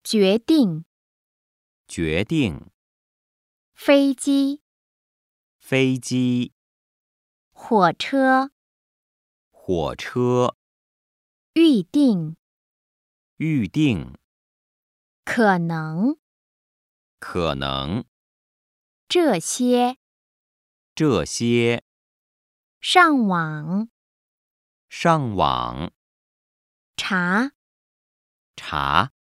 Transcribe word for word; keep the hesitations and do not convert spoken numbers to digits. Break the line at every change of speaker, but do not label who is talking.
决定，
决定，
飞机，
飞机，
火车，
火车，
预定，
预定，
可能，
可能，
这些，
这些，
上网，
上网，
查。
查。